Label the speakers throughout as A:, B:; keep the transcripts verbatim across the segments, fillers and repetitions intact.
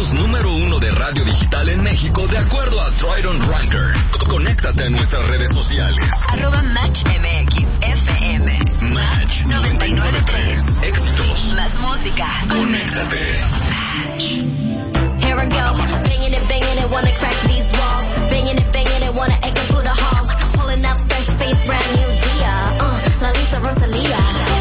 A: somos número uno de radio digital en México de acuerdo a Triton Ranker. Conéctate a nuestras redes sociales.
B: Arroba Match M X F M.
A: Match noventa y nueve punto tres. Éxitos.
B: Más música.
A: Conéctate.
C: Here I go, banging it, banging it, wanna crack these walls. Banging it, banging it, wanna echo through the halls. Pulling up fresh face, brand new Dia. Uh, La Lisa Rosalia.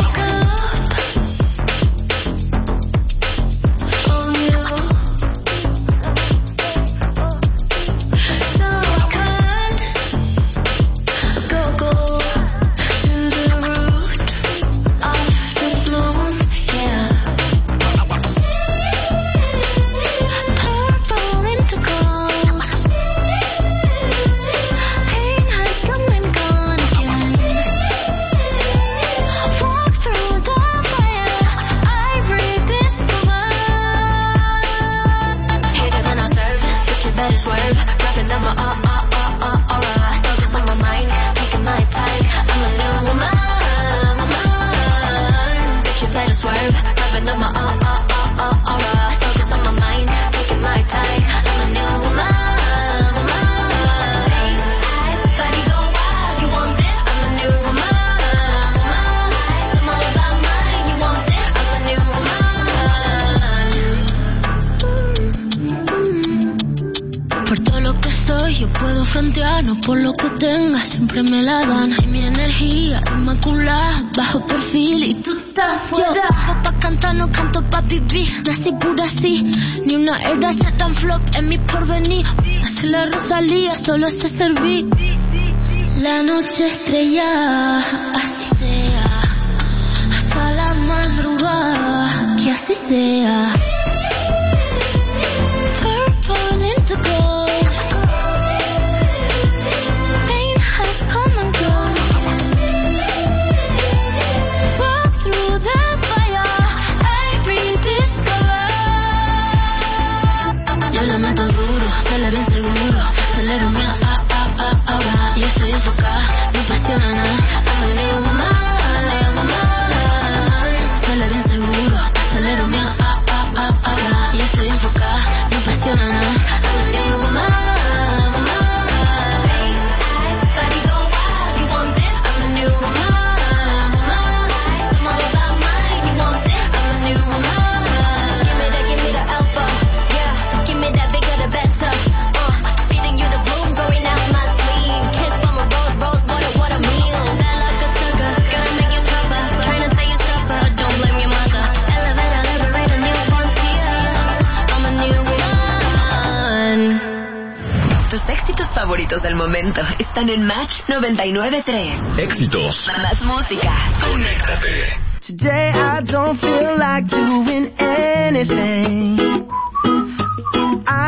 D: No por lo que tenga, siempre me la dan. Y mi energía inmaculada, bajo perfil y tú estás fuera. Yo vivo pa' cantar, no canto pa' vivir. Nací pura así, ni una era se tan flop en mi porvenir. Así la Rosalía, solo sé servir. La noche estrella, así sea. Hasta la madrugada, que así sea. Purple into gold. Bien seguro, acelero mi ah, ah, ah, ahora. Y estoy enfocada, no cuestiona nada. I'm a new woman, new woman. Sale bien seguro, acelero mi ah, ah, ah, ahora. Y estoy enfocada, no cuestiona nada. I'm a new woman, woman. Face, eyes, body go wild. You want this? I'm a new woman, woman. I'm all about mine. You want this? I'm a new woman. Give me that, give me the alpha. Yeah, give me that bigger, the better.
B: Éxitos favoritos del momento están en Match noventa y nueve punto tres.
A: Éxitos.
B: Más música.
A: Conéctate.
E: Today I don't feel like doing anything.